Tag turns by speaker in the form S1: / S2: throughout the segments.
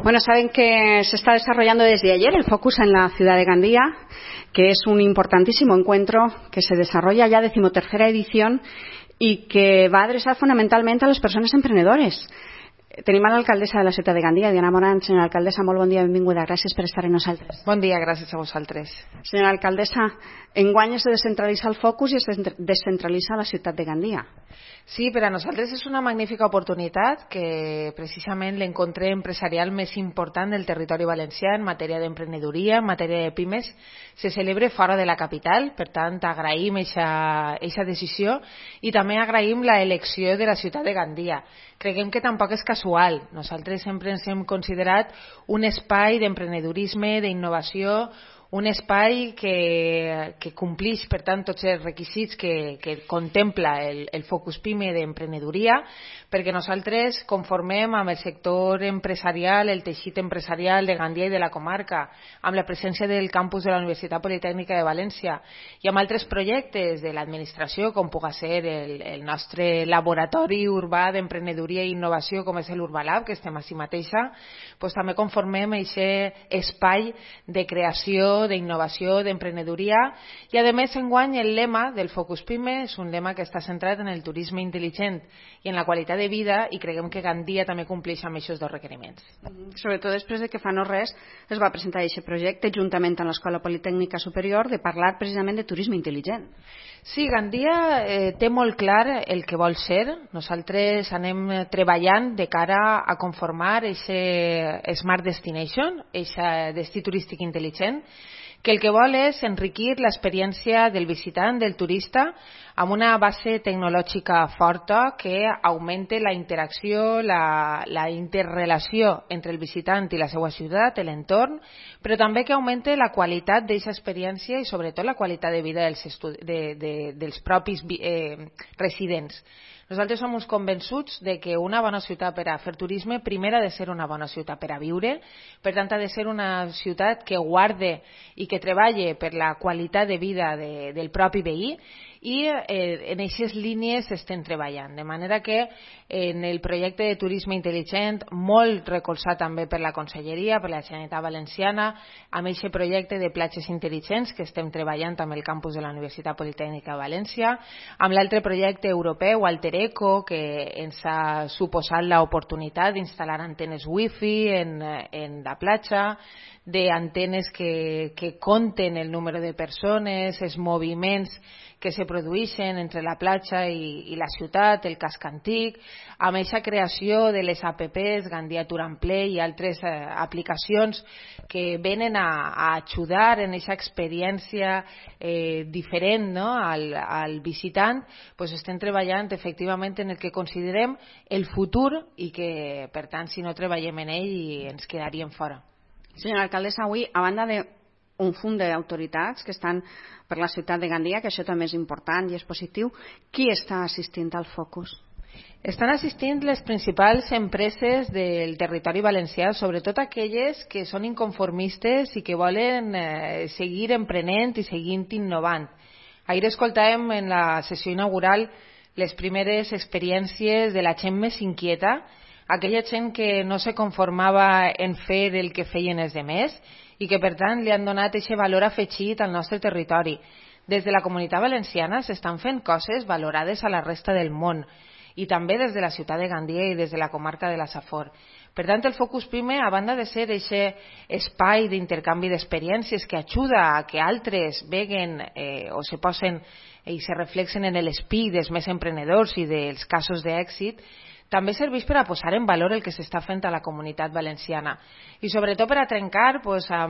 S1: Bueno, saben que se está desarrollando desde ayer el Focus en la ciudad de Gandía, que es un importantísimo encuentro que se desarrolla ya 13ª edición y que va adreçat fonamentalment a les persones emprenedores. Tenim a l'alcaldessa de la ciutat de Gandia, Diana Morant. Senyora alcaldessa, molt bon dia, benvinguda. Gràcies per estar amb nosaltres.
S2: Bon dia, gràcies a vosaltres.
S1: Senyora alcaldessa, enguany es descentralitza el focus i es descentralitza la ciutat de Gandia.
S2: Sí, per a nosaltres és una magnífica oportunitat que precisament l'encontre empresarial més important del territori valencià en matèria d'emprenedoria, en matèria de pimes, se celebre fora de la capital. Per tant, agraïm aquesta decisió i també agraïm l'elecció de la ciutat de Gandia. Creiem que tampoc és casual. Nosaltres sempre ens hem considerat un espai d'emprenedorisme, d'innovació, un espai que complix, per tant, tots els requisits que contempla el Focus PIME d'emprenedoria, perquè nosaltres conformem amb el sector empresarial, el teixit empresarial de Gandia i de la comarca, amb la presència del campus de la Universitat Politècnica de València i amb altres projectes de l'administració, com pugui ser el nostre laboratori urbà d'emprenedoria i innovació, com és l'Urbalab, que estem així mateixa, doncs també conformem aquest espai de creació, d'innovació, d'emprenedoria, i a més enguany el lema del Focus PIME és un lema que està centrat en el turisme intel·ligent i en la qualitat de vida, i creiem que Gandia també compleix amb aquests dos requeriments.
S1: Sobretot després de que fa no res es va presentar aquest projecte juntament amb l'Escola Politècnica Superior de parlar precisament de turisme intel·ligent.
S2: Sí, Gandia té molt clar el que vol ser. Nosaltres anem treballant de cara a conformar aquest Smart Destination, aquest destí turístic intel·ligent, que el que vol és enriquir l'experiència del visitant, del turista, amb una base tecnològica forta que augmente la interacció, la interrelació entre el visitant i la seva ciutat, l'entorn, però també que augmente la qualitat d'aquesta experiència i sobretot la qualitat de vida dels propis residents. Nosaltres som uns convençuts de que una bona ciutat per a fer turisme primer ha de ser una bona ciutat per a viure, per tant ha de ser una ciutat que guarde i que treballe per la qualitat de vida del propi veí, i en aquestes línies estem treballant, de manera que en el projecte de turisme intel·ligent, molt recolzat també per la Conselleria, per la Generalitat Valenciana, amb aquest projecte de platges intel·ligents que estem treballant amb el campus de la Universitat Politècnica de València, amb l'altre projecte europeu, Altereco, que ens ha suposat l'oportunitat d'instal·lar antenes wifi en la platja, d'antenes que compten el número de persones, els moviments que se produeixen entre la platja i la ciutat, el casc antic, amb aquesta creació de les apps, Gandia Tour and Play i altres aplicacions que venen a ajudar en aquesta experiència diferent, no? al visitant, doncs estem treballant efectivament en el que considerem el futur i que, per tant, si no treballem en ell ens quedaríem fora.
S1: Senyora alcaldessa, avui, a banda d'un fum d'autoritats que estan per la ciutat de Gandia, que això també és important i és positiu, qui està assistint al Focus?
S2: Estan assistint les principals empreses del territori valencià, sobretot aquelles que són inconformistes i que volen seguir emprenent i seguint innovant. Ahir escoltàvem en la sessió inaugural les primeres experiències de la gent més inquieta, aquella gent que no se conformava en fer el que feien els demés i que, per tant, li han donat aquest valor afegit al nostre territori. Des de la Comunitat Valenciana s'estan fent coses valorades a la resta del món i també des de la ciutat de Gandia i des de la comarca de la Safor. Per tant, el Focus PIME, a banda de ser aquest espai d'intercanvi d'experiències que ajuda a que altres veguen o se posen i se reflexen en l'espill dels més emprenedors i dels casos d'èxit, també serveix per a posar en valor el que s'està fent a la comunitat valenciana i sobretot per a trencar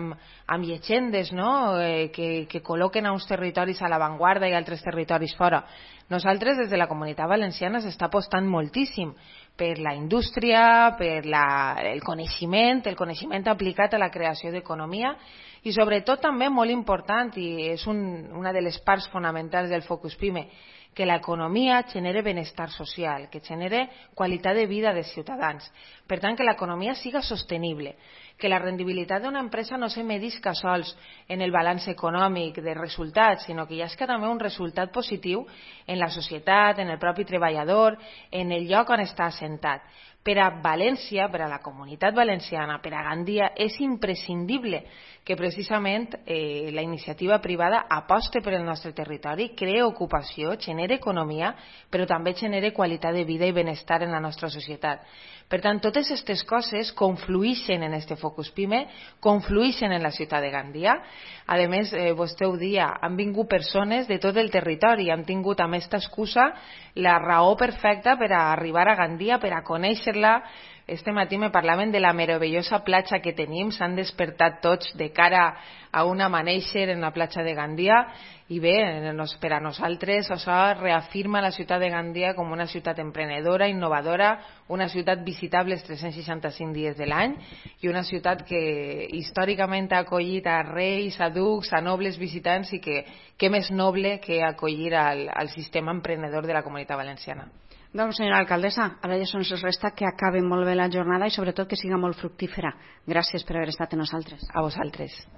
S2: amb llegendes, no? que col·loquen a uns territoris a l'avantguarda i altres territoris fora. Nosaltres des de la comunitat valenciana s'està apostant moltíssim per la indústria, per el coneixement aplicat a la creació d'economia i sobretot també molt important, i és una de les parts fonamentals del Focus PIME, que l'economia genere benestar social, que genere qualitat de vida dels ciutadans. Per tant, que l'economia siga sostenible, que la rendibilitat d'una empresa no se medisca sols en el balanç econòmic de resultats, sinó que hi ha també un resultat positiu en la societat, en el propi treballador, en el lloc on està assentat. Per a València, per a la comunitat valenciana, per a Gandia, és imprescindible que precisament la iniciativa privada aposte per el nostre territori, crea ocupació, genera economia, però també genera qualitat de vida i benestar en la nostra societat. Per tant, totes aquestes coses confluïxen en este Focus Pime, confluïxen en la ciutat de Gandia. A més, vostè ho dia, han vingut persones de tot el territori, han tingut amb aquesta excusa la raó perfecta per a arribar a Gandia, per a conèixer-la. Este matí me parlaven de la meravellosa platja que tenim, s'han despertat tots de cara a un amanèixer en la platja de Gandia i bé, per a nosaltres això reafirma la ciutat de Gandia com una ciutat emprenedora, innovadora, una ciutat visitable els 365 dies de l'any i una ciutat que històricament ha acollit a reis, a ducs, a nobles visitants i que què més noble que acollir al sistema emprenedor de la Comunitat Valenciana.
S1: Doncs, senyora alcaldessa, ara ja ens resta que acabi molt bé la jornada i sobretot que siga molt fructífera. Gràcies per haver estat amb nosaltres.
S2: A vosaltres.